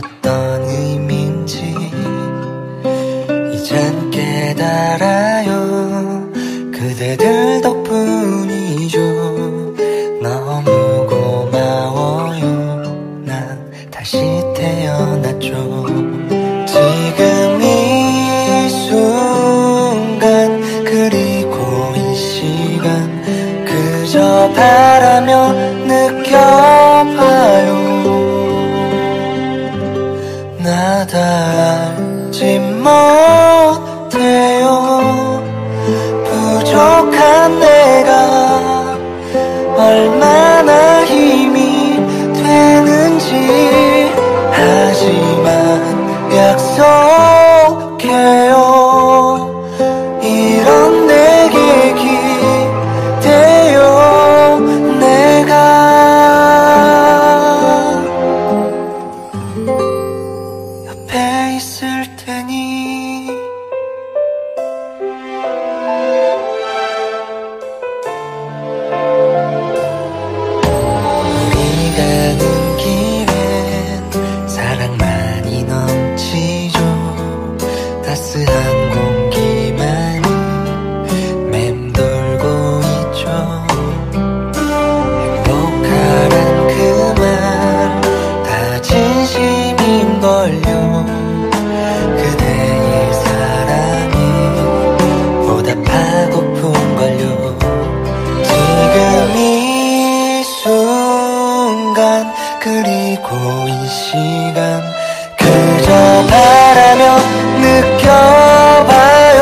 어떤 의미인지 이젠 깨달아요. 그대들 덕분이죠. 너무 고마워요. 난 다시 태어났죠. 지금 이 순간 그리고 이 시간 그저 바라며 느껴봐요. 나 다 알지 못해요. 부족한 내가 얼마나 힘이 되는지. 하지만 약속해요. 이런 내게 기대요. 내가 옆에 있을 테니. 우리 가는 길엔 사랑만이 넘치죠. 따스한 공기만이 맴돌고 있죠. 행복하란 그 말 다 진심인걸요. 그대의 사랑에 보답하고픈걸요. 지금 이 순간 그리고 이 시간 그저 바라며 느껴봐요.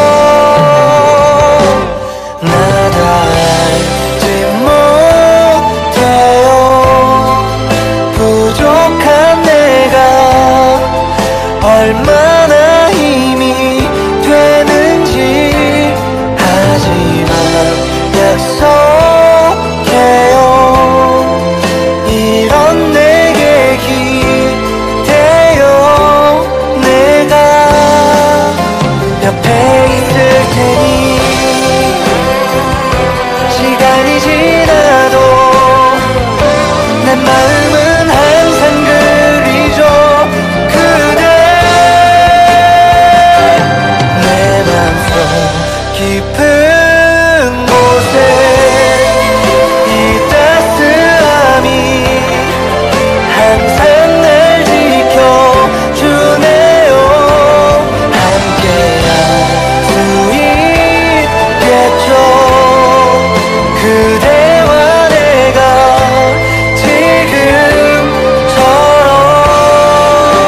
나도 알지 못해요. 부족한 내가 얼마나 힘이 되는지. 하지만 약속해요. 이런 내게 기대요. 내가 옆에 있을 테니. 시간이 지나도 내 마음은 항상 그리죠. 그대 내 맘속 깊은 곳에 이 따스함이 항상 날 지켜주네요. 함께할 수 있겠죠. 그대와 내가 지금처럼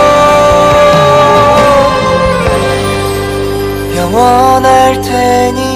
영원할 테니.